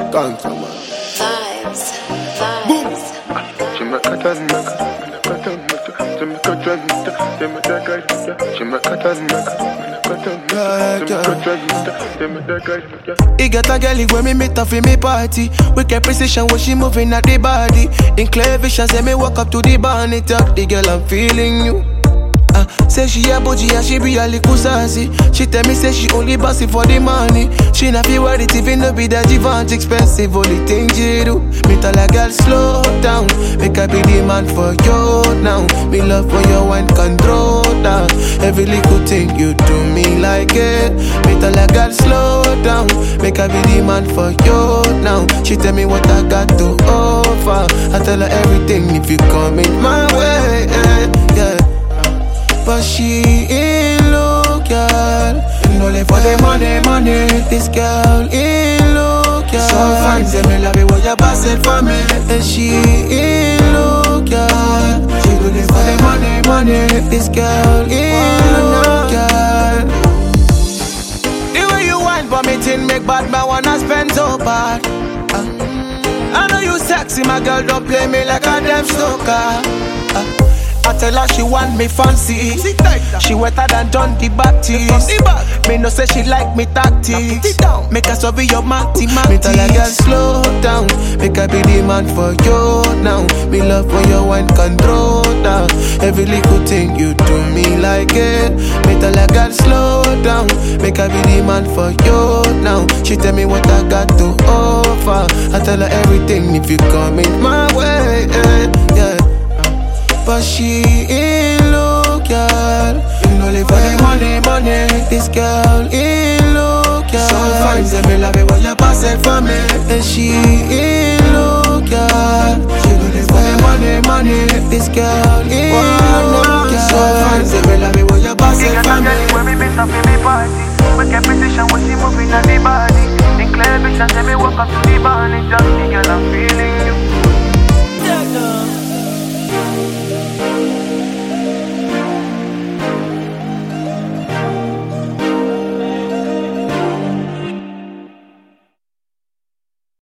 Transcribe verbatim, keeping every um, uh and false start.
Gangsta man. Vibes, vibes. Jamaica doesn't matter, Jamaica doesn't matter, Jamaica doesn't matter, He got a girl when me meet her for me party. We get precision when she moving at the body. In clear vision, say me walk up to the bar and talk the girl I'm feeling you. Uh, say she a bougie and she be a little sassy. She tell me say she only bossy for the money. She not feel worth it even though be that Givenchy expensive. Only thing she do, me tell a girl slow down. Make I be the man for you now. Me love when you wine control down. Every little thing you do me like it. Me tell a girl slow down. Make I be the man for you now. She tell me what I got to offer. I tell her everything if you come in my way, yeah, yeah. But she in look, girl. You only for the money, money. This girl in look, girl. So fine, say me love it when you pass it for me. And she in look, girl. She do this for the money, money. This girl in look, girl. The way you whine for me, thing make bad man wanna spend so bad. uh, I know you sexy, my girl, don't play me like a damn stalker. uh, I tell her she want me fancy. She wetter than John the Baptist. Me no say she like me tactics. Make her so be your matty matty. Me tell her girl slow down. Make her be the man for you now. Me love when you wine control down. Every little thing you do me like it. Me tell her girl slow down. Make her be the man for you now. She tell me what I got to offer. I tell her everything if you come in my way, yeah, yeah. But she in look, girl. You only for the money, money. This girl in look, girl. So fine, say me love it when you pass it for me. And she in look, girl. She only for the money, money. This girl in look, girl. So fine, say me love it when you pass it for me. When we miss up in the party, we get position when she moving at the body. In clear vision, say me walk up to the bar and just the girl I'm feeling you.